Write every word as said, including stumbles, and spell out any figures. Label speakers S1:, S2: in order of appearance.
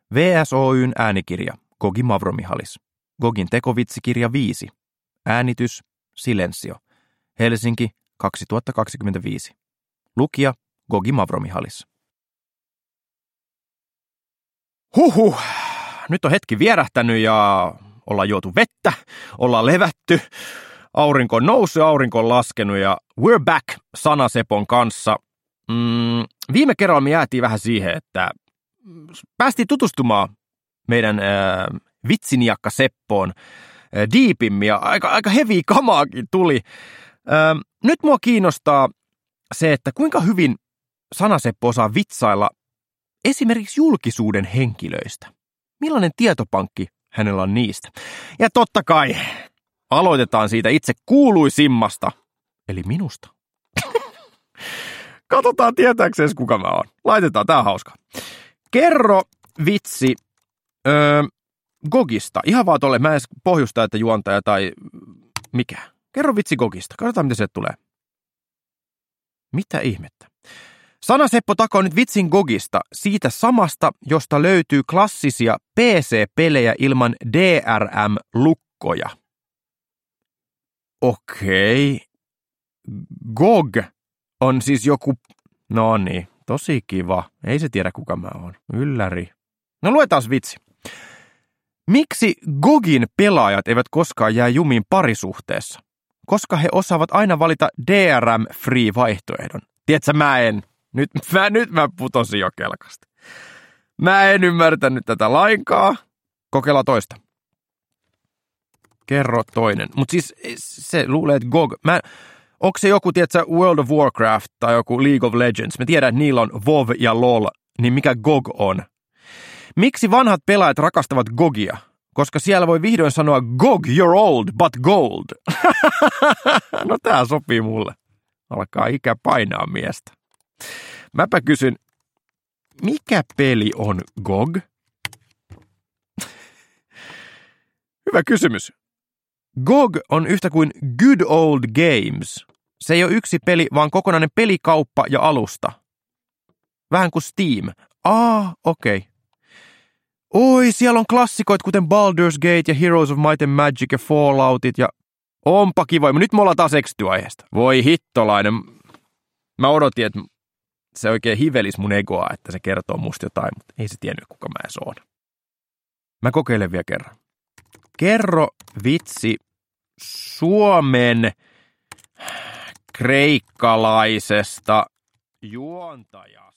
S1: V S Oyn äänikirja Gogi Mavromihalis. Gogin tekovitsikirja viisi. Äänitys Silensio. Helsinki kaksituhattakaksikymmentäviisi. Lukija Gogi Mavromihalis. Huhhuh. Nyt on hetki vierähtänyt ja ollaan juotu vettä, ollaan levätty, aurinko on noussut, aurinko on laskenut ja we're back Sanasepon kanssa. Mm, viime kerralla me jäätiin vähän siihen, että päästiin tutustumaan meidän äh, vitsiniakka Seppoon äh, diipimmin ja aika, aika heviä kamaakin tuli. Äh, nyt mua kiinnostaa se, että kuinka hyvin Sanaseppo osaa vitsailla esimerkiksi julkisuuden henkilöistä. Millainen tietopankki hänellä on niistä? Ja totta kai aloitetaan siitä itse kuuluisimmasta, eli minusta. Katsotaan tietääkseen, kuka mä oon. Laitetaan, tää on hauska. Kerro vitsi öö, Gogista. Ihan vaan tolle, mä en edes pohjusta, että juontaja tai mikä. Kerro vitsi Gogista. Katsotaan, mitä se tulee. Mitä ihmettä? Sanaseppo takoo nyt vitsin Gogista, siitä samasta, josta löytyy klassisia P C-pelejä ilman D R M-lukkoja. Okei. Gog on siis joku... No niin, tosi kiva. Ei se tiedä, kuka mä oon. Ylläri. No luetaan vitsi. Miksi Gogin pelaajat eivät koskaan jää jumiin parisuhteessa? Koska he osaavat aina valita D R M-free-vaihtoehdon. Tiedätkö, mä en... Nyt mä, nyt mä putosin jo kelkasta. Mä en ymmärtänyt tätä lainkaan. Kokeillaan toista. Kerro toinen. Mutta siis se luulee, että Gog... Mä, onko se joku, tiedätkö, World of Warcraft tai joku League of Legends? Mä tiedän, että niillä on WoW ja LoL. Niin mikä Gog on? Miksi vanhat pelaajat rakastavat Gogia? Koska siellä voi vihdoin sanoa Gog, you're old, but gold. No tää sopii mulle. Alkaa ikä painaa miestä. Mäpä kysyn, mikä peli on Gog? Hyvä kysymys. Gog on yhtä kuin Good Old Games. Se ei ole yksi peli, vaan kokonainen pelikauppa ja alusta. Vähän kuin Steam. Aa, okei. Okay. Oi, siellä on klassikoit kuten Baldur's Gate ja Heroes of Might and Magic ja Falloutit ja... Onpa kiva. Nyt me ollaan taas eksytyaiheesta. Voi hittolainen. Mä odotin, että se oikein hivelis mun egoa, että se kertoo musta jotain, mutta ei se tiennyt, kuka mä edes oon. Mä kokeilen vielä kerran. Kerro vitsi Suomen kreikkalaisesta juontajasta.